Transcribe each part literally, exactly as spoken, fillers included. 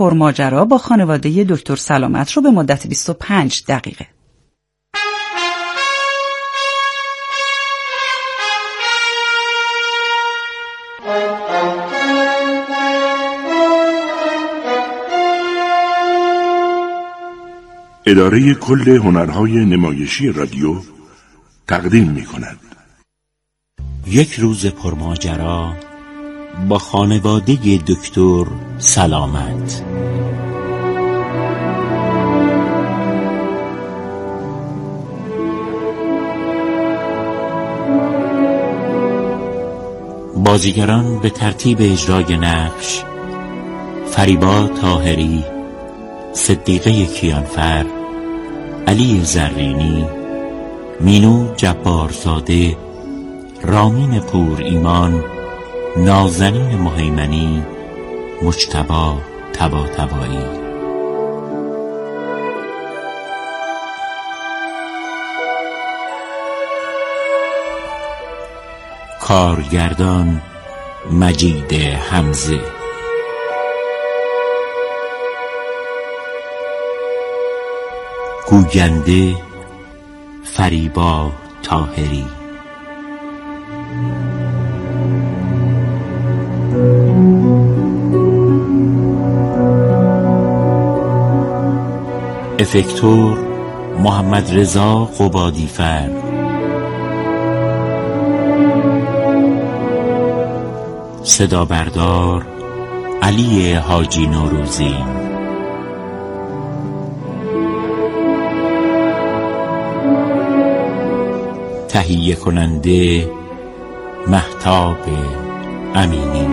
پرماجرا با خانواده دکتر سلامت رو به مدت بیست و پنج دقیقه. اداره کل هنرهای نمایشی رادیو تقدیم می کند یک روز پرماجرا با خانواده دکتر سلامت. بازیگران به ترتیب اجرای نقش: فریبا طاهری، صدیقه کیانفر، علی زرینی، مینو جبارزاده، رامین پور ایمان، نازنین مهیمنی، مجتبی طباطبایی. کارگردان مجید حمزه. گوینده فریبا طاهری. افکتور محمد رضا قبادیفر. صدا بردار علی حاجی نوروزی. تهیه کننده مهتاب امینی.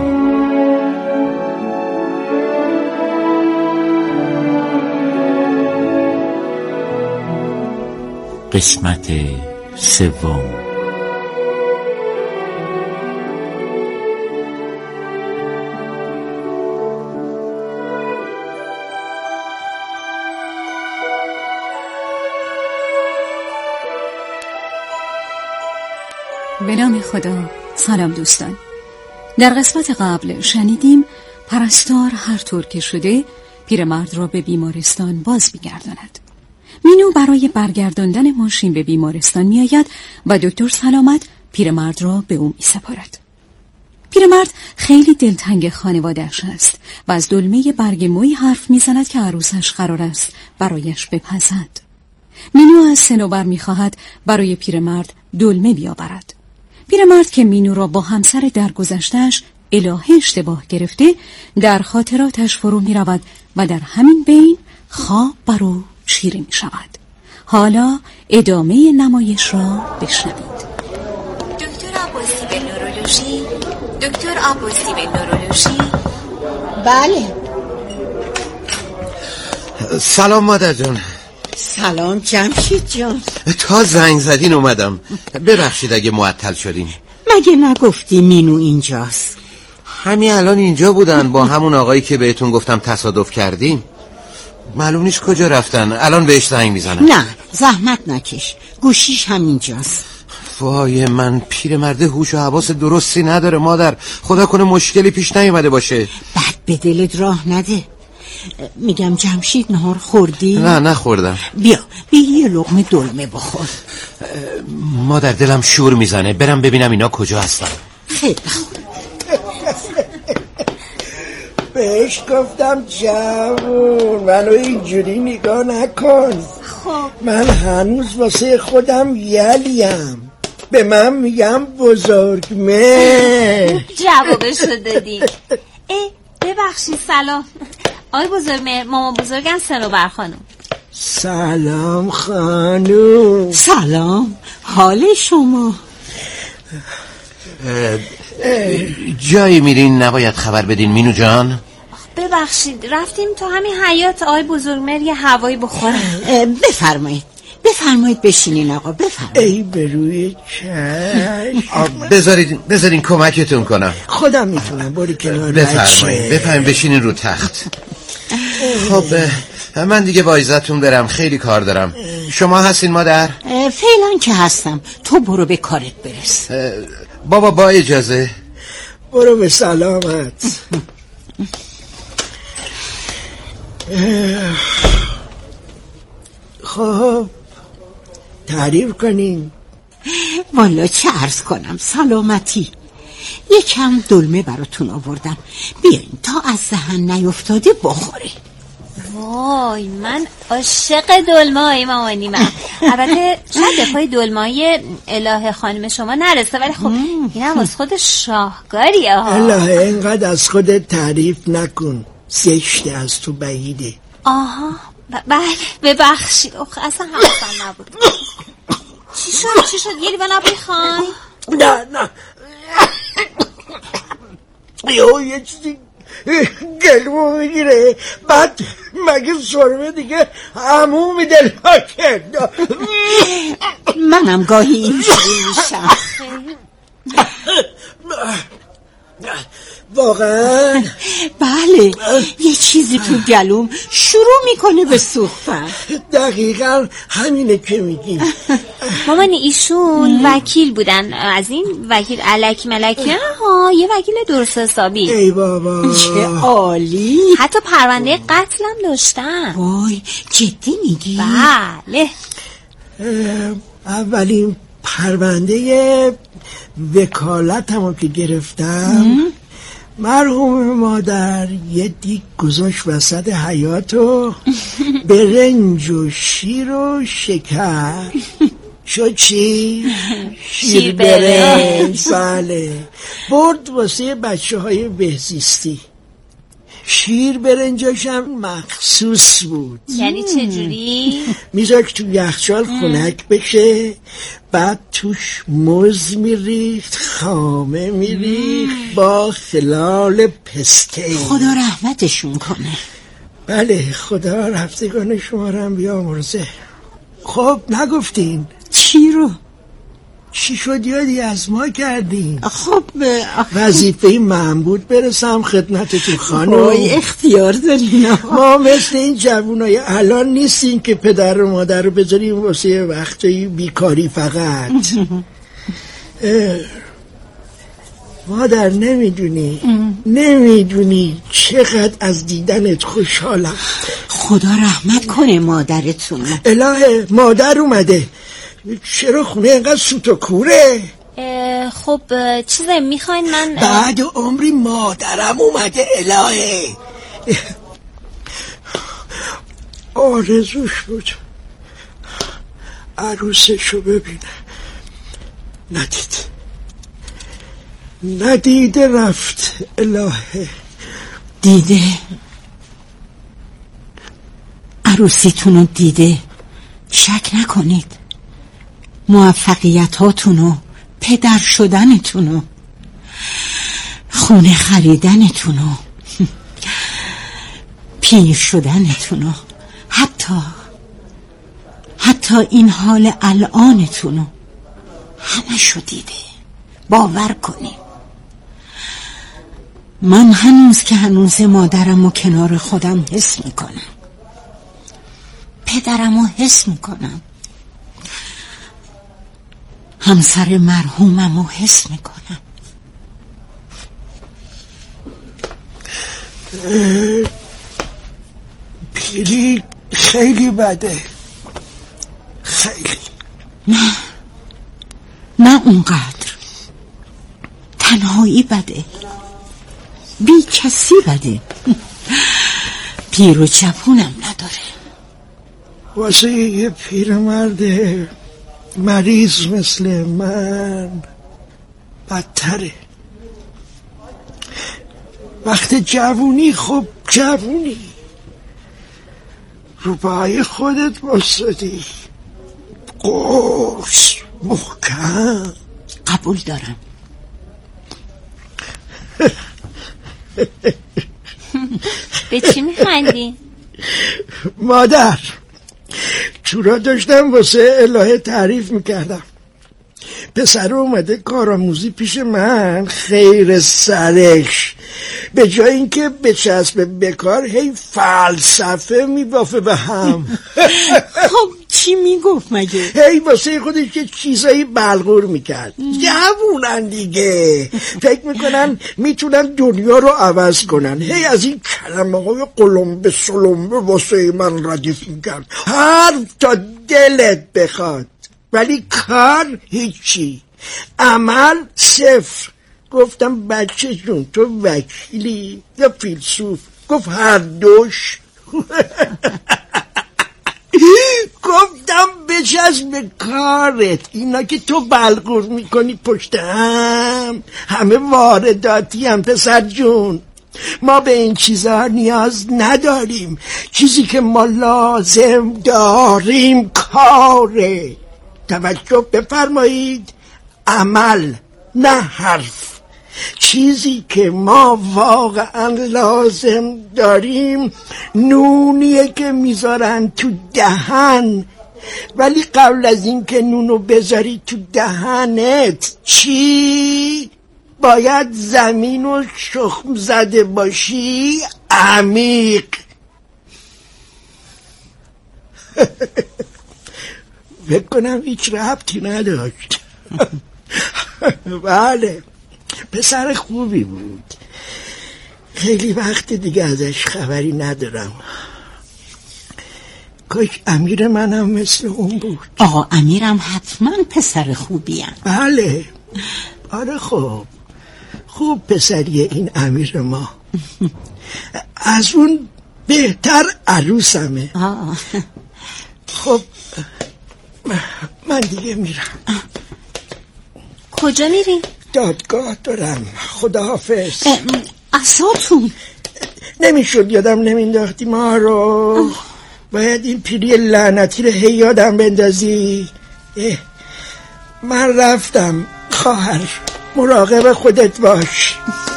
قسمت سوم. به نام خدا. سلام دوستان. در قسمت قبل شنیدیم پرستار هر طور که شده پیرمرد را به بیمارستان باز می‌گرداند. مینو برای برگرداندن ماشین به بیمارستان می‌آید و دکتر سلامت پیرمرد را به او می‌سپارد. پیرمرد خیلی دلتنگ خانواده‌اش است و از دلمه برگ موی حرف می‌زند که عروسش قرار است برایش بپزد. مینو از صنوبر می‌خواهد برای پیرمرد دلمه بیاورد. پیرمرد که مینو را با همسر درگذشته‌اش الهه اشتباه گرفته در خاطراتش فرو می رود و در همین بین خواب بر او چیره می شود. حالا ادامه نمایش را بشنوید. دکتر عباسی به نورولوژی. دکتر عباسی به نورولوژی. بله. سلام مادر جان. سلام جمشید جان. تا زنگ زدین اومدم. ببخشید اگه معطل شدین. مگه نگفتی مینو اینجاست؟ همین الان اینجا بودن با همون آقایی که بهتون گفتم تصادف کردیم. معلوم نیست کجا رفتن. الان بهش زنگ میزنم. نه زحمت نکش، گوشیش همینجاست. وای من پیرمرده هوش و حواس درستی نداره مادر. خدا کنه مشکلی پیش نیومده باشه. بعد به دلت راه نده. میگم جمشید نهار خوردی؟ نه نخوردم. بیا بیا یه لقمه دلمه بخور. مادر دلم شور میزنه، برم ببینم اینا کجا هستن. خیلی خوب. بهش گفتم جوون منو اینجوری نگاه نکن. خب من هنوز واسه خودم یلیم. به من میگم بزرگ مه. جوابشو دادی. ای ببخشید سلام. آی بزرگ مهر، مامان بزرگم صنوبر خانم. سلام خانوم. سلام، حال شما؟ جایی میرین نباید خبر بدین مینو جان؟ ببخشید رفتیم تا همین حیاط آی بزرگ مهر یه هوایی بخورم. بفرمایید بفرمایید بشینین آقا بفرمایید. ای به روی چشم. بذارید بذارین کمکتون کنم. خودم میتونم. باری کنار. بفرمایید بفرمایید بشینین رو تخت. خب من دیگه با عزتون برم، خیلی کار دارم. شما هستین مادر؟ فعلا که هستم، تو برو به کارت برس. بابا با اجازه. برو به سلامت. خب تعریف کنین. والا چه عرض کنم، سلامتی. یکم دلمه براتون آوردم، بیاین تا از دهن نیفتاده بخوره. وای من عاشق دلمه های مامانی من. البته شاید به پای دلمه های الهه خانم شما نرسه، ولی خب این هم از خود شاهکاریه ها. الهه اینقدر از خودت تعریف نکن، زشته از تو بعیده. آها بله ببخشید، اصلا حواسم نبود. چی شد چی شد یه لیوان آب میخوای؟ نه نه یه یه چیزی گلمو میگیره، بعد مگه سرمه دیگه عمومی دلها کرد. منم گاهی اینجوری میشم. واقعا؟ بله، یه چیزی تو گلوم شروع میکنه به سوختن. دقیقا همینه که میگیم. مامانی ایشون وکیل بودن، از این وکیل الکی ملکی ها، یه وکیل درست حسابی. ای بابا چه عالی. حتی پرونده قتلم داشتن. وای جدی میگی؟ بله. اولین پرونده وکالتمو که گرفتم، مرحوم مادر یه دیگ گذاشت وسط حیاطو، برنج و شیر و شکر. شد چی؟ شیر برنج. بله، برد واسه بچه های بهزیستی. شیر برنجاشم مخصوص بود. یعنی چجوری؟ میذاش تو یخچال خنک بشه، بعد توش موز میریخت، خامه میریخت با خلال پسته. خدا رحمتشون کنه. بله خدا رفتگان شما رو هم بیامرزه. خب نگفتین چی رو؟ چی شد یادی از ما کردین؟ خب وظیفه من بود برسم خدمتتون خانم. وای اختیار دارین. ما مثل این جوونای الان نیستیم که پدر و مادر رو بذاریم واسه وقتایی بیکاری فقط. مادر نمیدونی نمیدونی چقدر از دیدنت خوشحالم. خدا رحمت کنه مادرتون. الهه مادر اومده. چرا خونه اینقدر سوت و کوره؟ خب چیزی میخواین من بعد عمری مادرم اومده الهه. آرزوش بود عروسشو ببینه، ندید ندیده رفت الهه. دیده عروسیتونو دیده، شک نکنید. موفقیتاتونو، پدر شدنتونو، خونه خریدنتونو، پیر شدنتونو، حتی حتی این حال الانتونو همه شو دیده. باور کنی من هنوز که هنوز مادرمو کنار خودم حس میکنم، پدرمو حس میکنم، همسر مرحوممو حس میکنم. پیری خیلی بده، خیلی. نه نه اونقدر. تنهایی بده، بی کسی بده، پیر و چپونم نداره. واسه یه پیرمرد مریض مثل من بدتره. وقت جوونی خب جوونی، رو پای خودت بستدی، قرص محکم. قبول دارم. به چی میخندی؟ مادر چورا داشتم واسه الهه تعریف میکردم. پسر اومده کارآموزی پیش من، خیر سرش، به جای اینکه بچسبه به کار هی فلسفه میبافه به هم. خب چی چی میگفت مگه؟ هی واسه خودش یه چیزایی بلغور میکرد. جوونن دیگه، فکر میکنن میتونن دنیا رو عوض کنن. هی از این کلمه های قلمبه سلمبه واسه من ردیف میکرد، حرف تا دلت بخواد، ولی کار هیچی، عمل صفر. گفتم بچه جون تو وکیلی یا فیلسوف؟ گفت هر دوش. گفتم بچسب به کارت، اینا که تو بلغور میکنی پشت هم همه وارداتی هم پسر جون. ما به این چیزها نیاز نداریم، چیزی که ما لازم داریم کاره. توجه بفرمایید، عمل نه حرف. چیزی که ما واقعا لازم داریم نونیه که میذارن تو دهن، ولی قبل از این که نونو بذاری تو دهنت چی؟ باید زمین رو شخم زده باشی عمیق. فکر کنم هیچ ربطی نداشت. بله، پسر خوبی بود. خیلی وقت دیگه ازش خبری ندارم. کاش امیر منم مثل اون بود. آقا امیرم حتما پسر خوبی هم. بله، آره خوب خوب پسریه این امیر ما. از اون بهتر عروسمه. آه. خب من دیگه میرم. کجا میری؟ دادگاه دارم. خداحافظ. عصاتون نمیشد یادم نمینداختی ما رو. باید این پیری لعنتی رو هی یادم بندازی. من رفتم خواهر، مراقب خودت باش.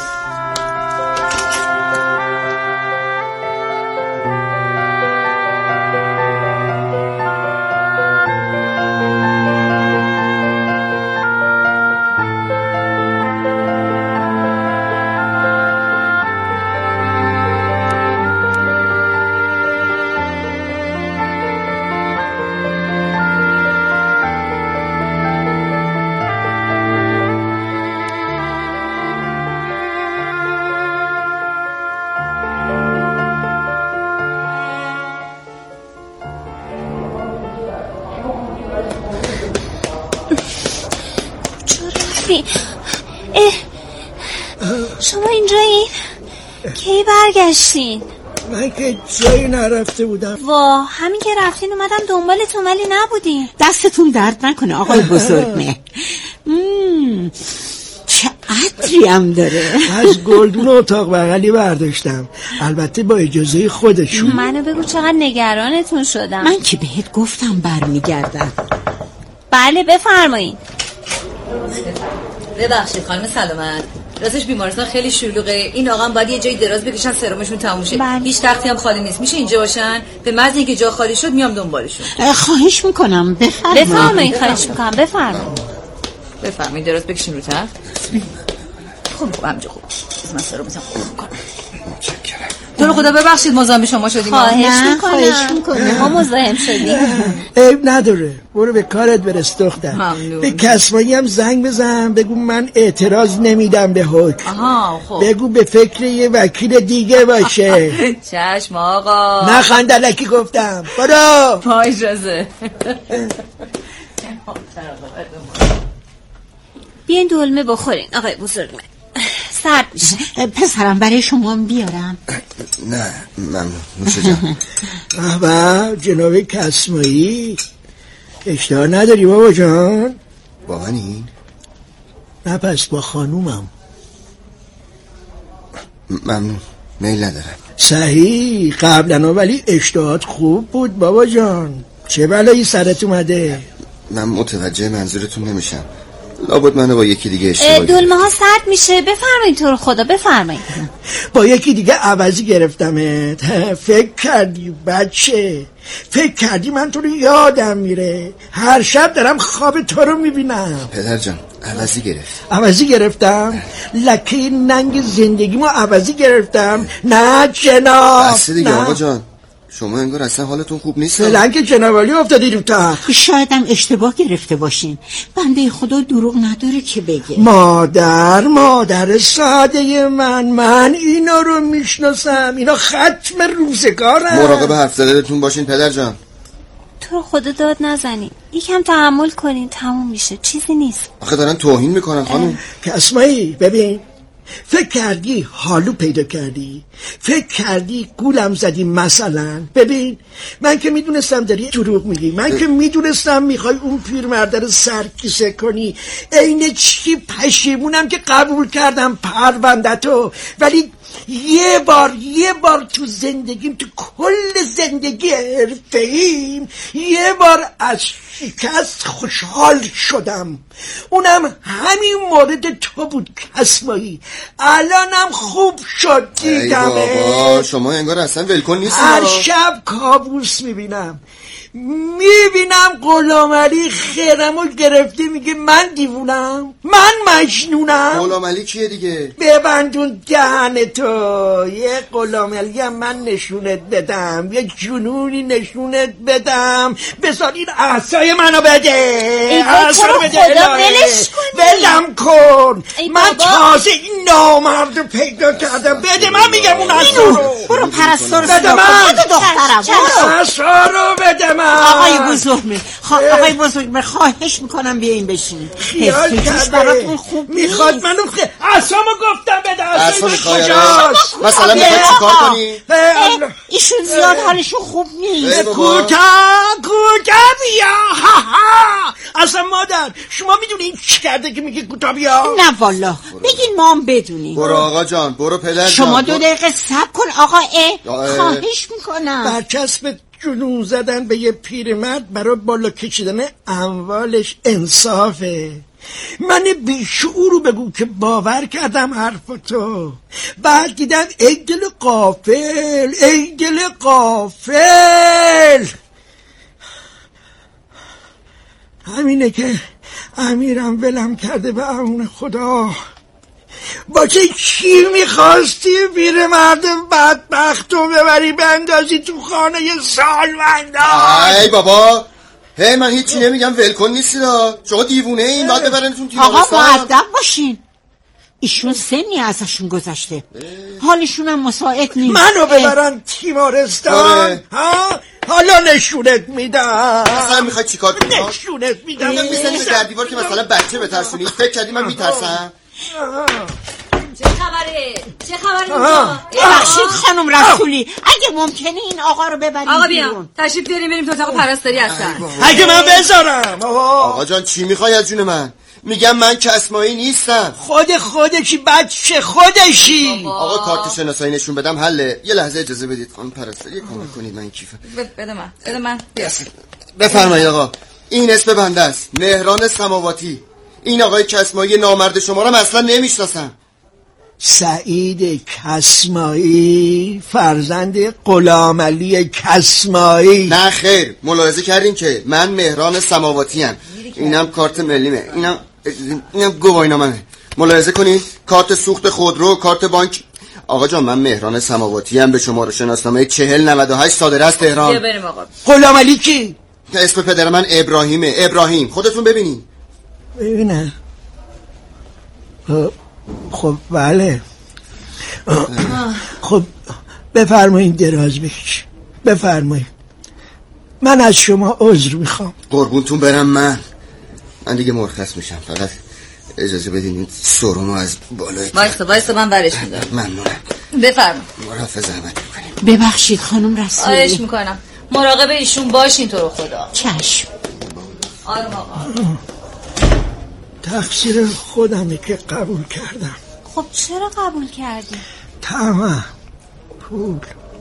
اه شما اینجایی؟ کی برگشتین؟ من که جایی نرفته بودم. وا همین که رفتین اومدم دنبالتون ولی نبودین. دستتون درد نکنه آقای بزرگمه. چه عطری هم داره. از گلدون اتاق بغلی برداشتم، البته با اجازه خودشون. منو بگو چقدر نگرانتون شدم. من که بهت گفتم برمیگردم. بله بفرمایید. ببخشید خانم سلامت، راستش بیمارستان خیلی شلوغه. این آقا هم باید یه جای دراز بکشن سرمشون تموم شه. بله. هیچ تختی هم خالی نیست، میشه اینجا باشن؟ به محض اینکه جا خالی شد میام دنبالشون. خواهش میکنم بفرمایید. بفرمایید خواهش میکنم بفرمایید. بفرمایید دراز بکشین رو تخت. خوب خوب همجا خوب. من سرمشون خوب میکنم. تو رو خدا ببخشید مزاحم شما شدیم. خواهش میکنم. ما مزاحم شدیم. عیب نداره، برو به کارت برس دختر. ممنون. به کسبایی هم زنگ بزن بگو من اعتراض نمیدم به حکم. آها خب. بگو به فکر یه وکیل دیگه باشه. چشم آقا. نه خندلکی گفتم. برو. پای اجازه. بیاین دلمه بخورین آقای بزرگمه، سرد میشه. پسرم برای شما بیارم؟ نه ممنون نوشه جان. احبا جناب کسمایی اشتها نداری بابا جان؟ با منی؟ نه پس با خانومم. ممنون میل ندارم. صحیح قبلا، ولی اشتهات خوب بود بابا جان. چه بلایی سرت اومده؟ من متوجه منظورتون نمیشم. لابد منو با یکی دیگه اشتباه دلمه ها سرد میشه. بفرمایید تو رو خدا بفرمایید. با یکی دیگه عوضی گرفتمت. فکر کردی بچه؟ فکر کردی من تو رو یادم میره؟ هر شب دارم خواب تو رو میبینم. پدر جان عوضی گرفت. عوضی گرفتم؟ لکه ننگ زندگیمو عوضی گرفتم؟ نه جناب. بسته دیگه آقا جان، شما انگار اصلا حالتون خوب نیست. فعلا که جنابالی افتادی رو تخت. شایدم اشتباه گرفته باشین. بنده خدا دروغ نداره که بگه. مادر مادر ساده من من اینا رو میشناسم. اینا ختم روزگارم. مراقب حرف زدنتون باشین پدر جان. تو رو خدا داد نزنین، یکم تحمل کنین، تموم میشه، چیزی نیست. آخه دارن توهین میکنن خانم. کسمایی ببین، فکر کردی حالو پیدا کردی؟ فکر کردی گولم زدی؟ مثلا ببین، من که میدونستم داری دروغ میگی، من که میدونستم میخوای اون پیرمرده رو سرکیسه کنی. عین چی پشیمونم که قبول کردم پرونده‌تو، ولی یه بار یه بار تو زندگیم، تو کل زندگی حرفه‌ایم، یه بار از شکست خوشحال شدم. اونم همین مورد تو بود کسمایی. الانم خوب شد دیدم. بابا شما انگار اصلا ولکن نیستی. هر شب کابوس میبینم میبینم غلامعلی خیرمو گرفته میگه من دیوونم، من مجنونم. غلامعلی کیه دیگه؟ ببندون دهن تو. یه غلامعلی هم من نشونت بدم، یه جنونی نشونت بدم. بذار این عصای منو بده، عصا رو بده. خدا ولش کنی، ولم کن. من تازه این نامرد پیدا کردم. بده من میگم اون عصا رو. برو پرستار بده من دخترم. عصا رو بده من. آقای بزرگمه خوا... آقای بزرگمه خواهش میکنم بیاین بشین. خیال کرده میخواد منو خ... عصامو گفتم بده. عصا میخواد مثلا میخواد چیکار کنی؟ ایشون زیاد حالشون خوب نیست. کوتا کوتا بیا. ها ها. اصلا مادر شما میدونی این چی کرده که میگه کوتا بیا؟ نه والا بگین ما هم بدونیم. برو آقا جان، برو پدر جان. شما دو دقیقه صبر کن آقا. اه خواهش میکنم. برچسب جنون زدن به یه پیرمرد برای بالا کشیدن اموالش انصافه. من بیشعورو بگو که باور کردم حرفتو، بعد دیدم ای دل غافل، ای دل غافل. همینه که امیرم ولم کرده به امون خدا. با چه چی میخواستی پیرمرد بدبختو ببری بندازی تو خانه سالمندان؟ ای بابا، هی من هیچی نمیگم، ولکن نیستی دا. شما دیوونه این باید ببرنتون تیمارستان. آقا مؤدب باشین، ایشون سنی ازشون گذشته، حالشون هم مساعد نیست. منو ببرن تیمارستان؟ ها؟ حالا نشونت میدم. مثلا میخوای چیکار کنی؟ نشونت میدم. میزنی به در دیوار که مثلا بچه بترسونی. فکر کردی من میترسم؟ چه خبره؟ چه خبره اینجا؟ بخشید خانم رسولی، اگه ممکنه این آقا رو ببریم آقا بیا تشریف بیاریم بریم تو اتاق پرستاری هستن. اگه من بذارم. آقا جان چی میخوای از جون من؟ میگم من کسمایی نیستم. خود خودشی بچه خودشی. آقا کارت شناسایی نشون بدم حله؟ یه لحظه اجازه بدید خانم پرستاری کمک کنید من کیفم. بده من بده من بفرمایید آقا. این اسم بنده است، مهران سماواتی. این آقای کسمایی نامرد شما رو اصلا نمیشناسم. سعید کسمایی، فرزند غلامعلی کسمایی. نه خیر، ملاحظه کردین که من مهران سماواتی ام. اینم کارت ملیمه، اینم اینم گواهینامه‌مه. ملاحظه کنید، کارت سوخت خودرو، کارت بانک. آقا جان من مهران سماواتی ام، به شماره شناسنامه چهل نود و هشت صادر از تهران. بیا بریم آقا. غلامعلی کی؟ اسم پدر من ابراهیمه. ابراهیم، خودتون ببینید. ببینه. خب بله. خب بفرمایید دراز بکش. بفرمایید. من از شما عذر میخوام. قربونتون برم. من من دیگه مرخص میشم، فقط اجازه بدین این سرمو از بالای وایسا وایسا من ورش میدارم. ممنونم. بفرمایید. مرافع زحمت میکنیم. ببخشید خانم رسولی. آیش میکنم، مراقب ایشون باشین تو رو خدا. چشم. آروم آقا. تقصیر خودمه که قبول کردم. خب چرا قبول کردی؟ طمع، پول.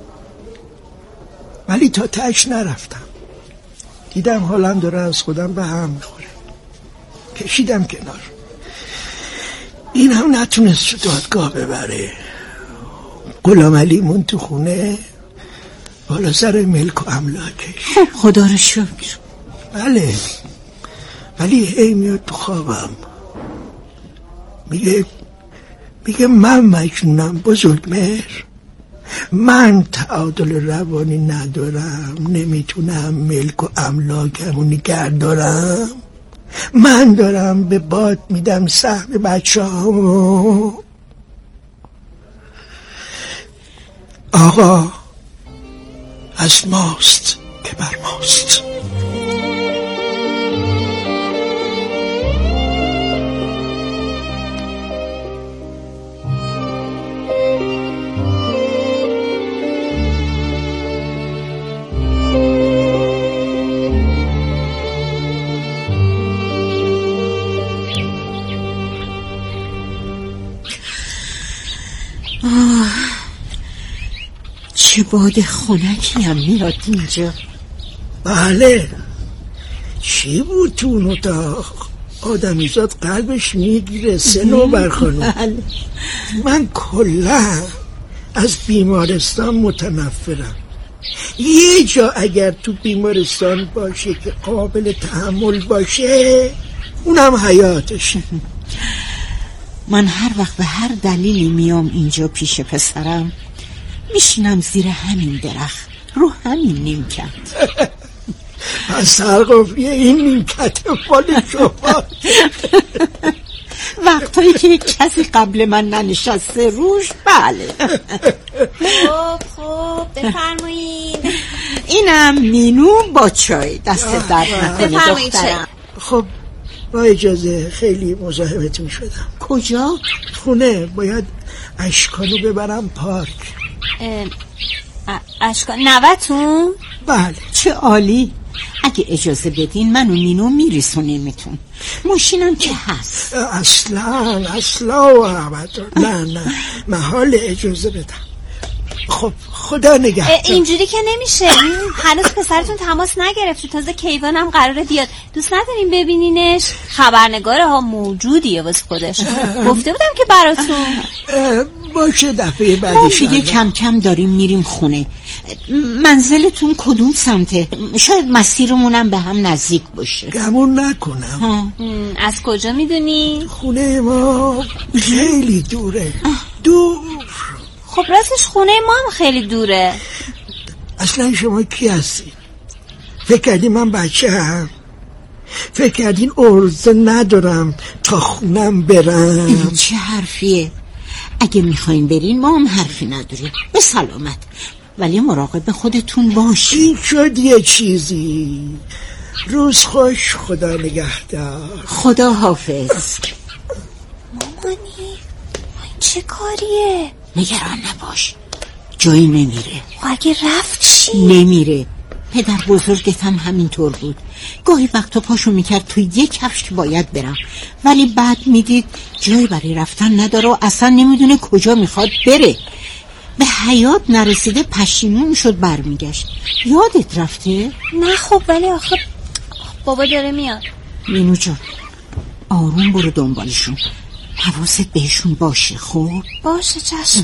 ولی تا تش نرفتم. دیدم حالم داره از خودم به هم میخوره، کشیدم کنار. این هم نتونست رو دادگاه ببره. غلامعلی مون تو خونه بالا سر ملک و املاکش. خدا رو شکر. بله، ولی هی میاد تو خوابم میگه میگه من مجنونم بزرگ مهر، من تعادل روانی ندارم، نمیتونم ملک و املاکمو نگه دارم. من دارم به باد میدم سهم بچه هامو. آقا از ماست که بر ماست. چه باد خنکی هم میاد اینجا. بله، چی بود تو اون اتاق؟ آدمیزاد قلبش میگیره. سه نوبر خانم. بله. من کلا از بیمارستان متنفرم. یه جا اگر تو بیمارستان باشه که قابل تحمل باشه، اونم حیاتشه. من هر وقت به هر دلیلی میام اینجا پیش پسرم، میشینم زیر همین درخت رو همین نیمکت. از سرقفیه این نیمکت مال شما. وقتایی که کسی قبل من ننشسته روش. بله. خوب خوب بفرمایید. اینم مینو با چای. دست درد نکنه دخترم. خب با اجازه، خیلی مزاحمتون شدم. کجا؟ خونه. باید اشکانو ببرم پارک. اشکان نوتون؟ بله. چه عالی. اگه اجازه بدین من و مینو میرسونیمتون. ماشینم که هست. اصلا اصلا و ابدا. نه نه محال اجازه بدم. خب خدا نگهدار. اینجوری که نمیشه. هنوز پسرتون تماس نگرفته، تازه کیوانم قراره بیاد. دوست نداریم ببینینش؟ خبرنگاره ها موجودیه واسه خودش. گفته بودم که براتون. باشه دفعه بعدش. دیگه کم کم داریم میریم خونه. منزلتون کدوم سمته؟ شاید مسیرمونم به هم نزدیک باشه. گمون نکنم. از کجا میدونی؟ خونه ما خیلی دوره. دور. خب راستش خونه ما هم خیلی دوره. اصلا شما کی هستی؟ فکر کردی من بچه هم؟ فکر کردین عرضه ندارم تا خونم برم؟ این چه حرفیه؟ اگه میخواین برین ما هم حرفی نداریم. به سلامت، ولی مراقب خودتون باشین. این شد یه چیزی. روز خوش، خدا نگهدار. خدا حافظ. مامانی چه کاریه؟ نگران نباش، جایی نمیره. اگه رفت چی؟ نمیره. پدر بزرگت هم همینطور بود. گاهی وقتا پاشو میکرد تو یک کفش باید برم، ولی بعد میدید جایی برای رفتن نداره و اصلا نمیدونه کجا میخواد بره. به حیات نرسیده پشیمون شد برمیگشت. یادت رفته؟ نه خب، ولی آخه بابا داره میاد. مینو جان آروم برو دنبالشون، حواست بهشون باشه. خب باشه چشم.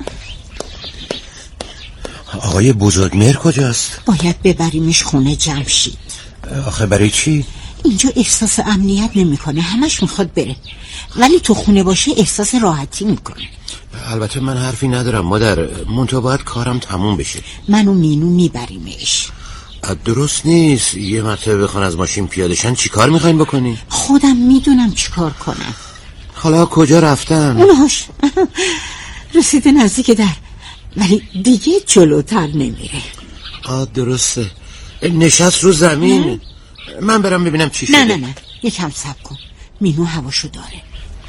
آقای بزرگمهر کجاست؟ باید ببریمش خونه جمشید. آخه برای چی؟ اینجا احساس امنیت نمیکنه، همش میخواد بره، ولی تو خونه باشه احساس راحتی میکنه. البته من حرفی ندارم مادر، منتها باید کارم تموم بشه. من و مینو میبریمش. درست نیست یه مرتبه بخوان از ماشین پیادشن. چی کار میخواین بکنی؟ خودم میدونم چی کار کنم. حالا کجا رفتن؟ اونهاش رسیده نزدیک در، ولی دیگه جلوتر نمیره. آه درسته، نشست رو زمین. نه؟ من برم ببینم چی شده. نه نه نه یکم صبر کن، مینو هواشو داره.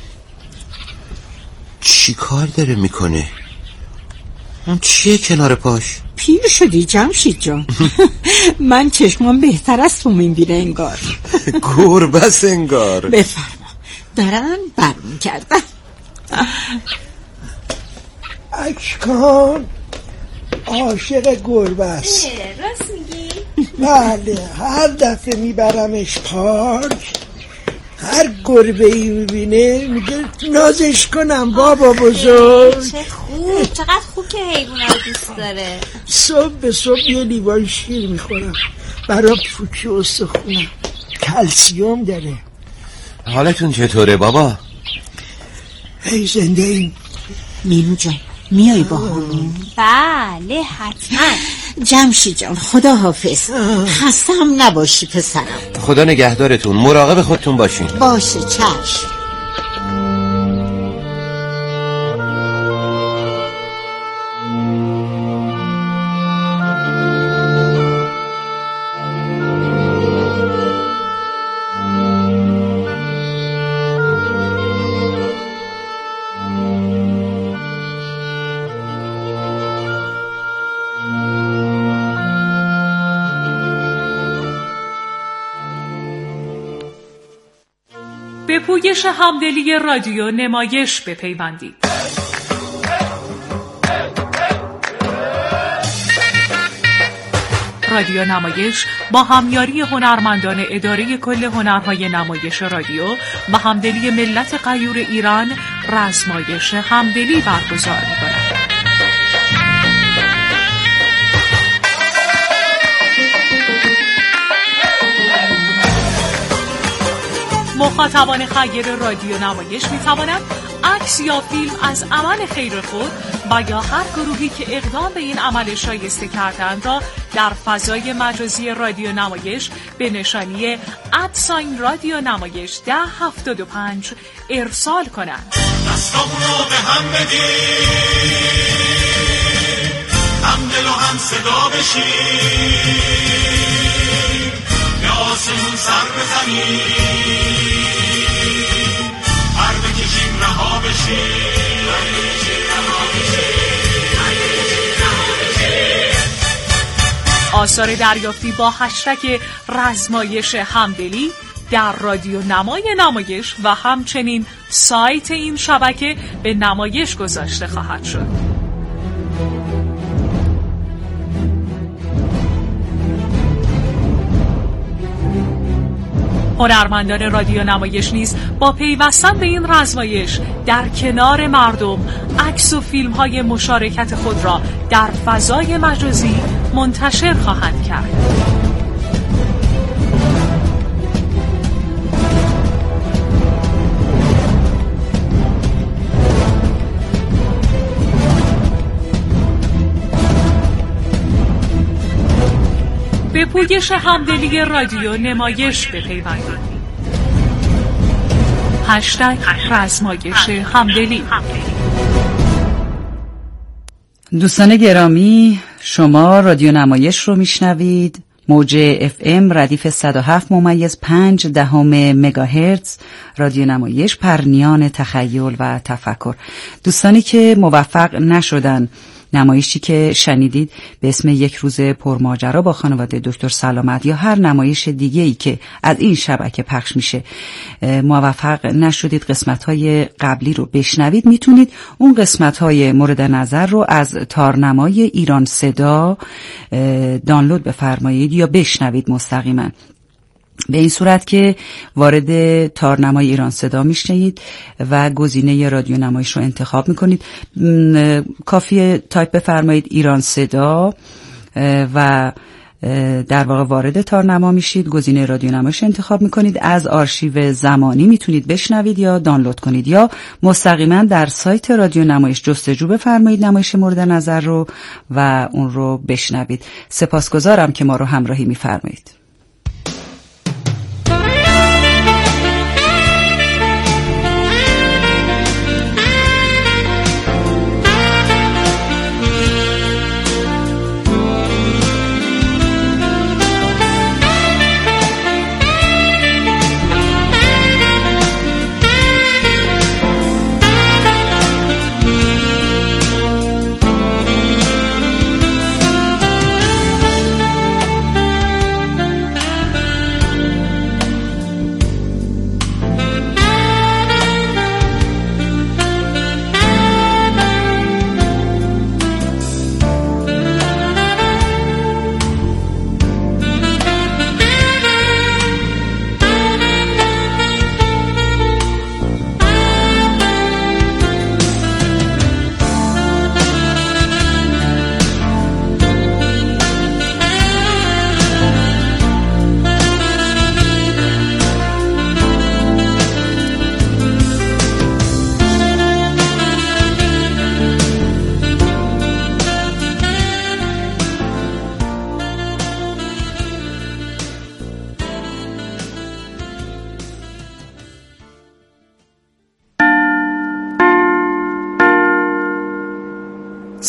چی کار داره میکنه؟ اون چیه کنار پاش؟ پیر شدی جمشید جان. من چشمم بهتر از تو میبینه انگار. گربه انگار. بفرما، دارن برمی کردن. اشکان عاشق گربه است. راست میگی؟ بله، هر دفعه میبرمش پارک، هر گربه ای میبینه میگه نازش کنم بابا بزرگ. چه خوب، چقدر خوب که حیونا رو دوست داره. صبح به صبح یه لیوان شیر میخورم برای پوکی استخونم، کلسیوم داره. حالتون چطوره بابا؟ هی زنده این. مینو جان میای با همون؟ بله حتما. جمشید جان خدا حافظ. خسته هم نباشی پسرم. خدا نگهدارتون. مراقب خودتون باشین. باشه چشم. به پویش همدلی رادیو نمایش بپیوندید. رادیو نمایش با همیاری هنرمندان اداره کل هنرهای نمایش رادیو و همدلی ملت غیور ایران رزمایش همدلی برگزار می‌کند. مخاطبان خیر رادیو نمایش می توانند عکس یا فیلم از عمل خیر خود و یا هر گروهی که اقدام به این عمل شایسته کردند را در فضای مجازی رادیو نمایش به نشانی ادساین رادیو نمایش ده هفتاد و پنج ارسال کنند. دستامونو به هم بدیم، هم دل و هم صدا بشیم، به آسمون سر بزنیم، هر بکشیم رها بشیم. آثار دریافتی با هشتگ رزمایش همدلی در رادیو نمای نمایش و همچنین سایت این شبکه به نمایش گذاشته خواهد شد. هنرمندان رادیو نمایش نیز با پیوستن به این رزمایش در کنار مردم عکس و فیلم های مشارکت خود را در فضای مجازی منتشر خواهند کرد. به پویش همدلی رادیو نمایش بپیوندید. هشتگ رزمایش همدلی. دوستان گرامی، شما رادیو نمایش رو میشنوید. موج اف ام ردیف صد و هفت ممیز پنج دهم مگاهرتز رادیو نمایش، پرنیان تخیل و تفکر. دوستانی که موفق نشدن نمایشی که شنیدید به اسم یک روز پرماجرا با خانواده دکتر سلامت یا هر نمایش دیگه‌ای که از این شبکه پخش میشه موفق نشدید قسمت‌های قبلی رو بشنوید، میتونید اون قسمت‌های مورد نظر رو از تارنمای ایران صدا دانلود بفرمایید یا بشنوید مستقیما. به این صورت که وارد تارنمای ایران صدا میشید و گزینه رادیو نمایش رو انتخاب میکنید. کافیه تایپ بفرمایید ایران صدا و در واقع وارد تارنما میشید، گزینه رادیو نمایش انتخاب میکنید. از آرشیو زمانی میتونید بشنوید یا دانلود کنید یا مستقیما در سایت رادیو نمایش جستجو بفرمایید نمایش مورد نظر رو و اون رو بشنوید. سپاسگزارم که ما رو همراهی میفرمایید.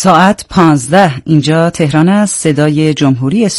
ساعت پانزده اینجا تهران است. صدای جمهوری اسلامی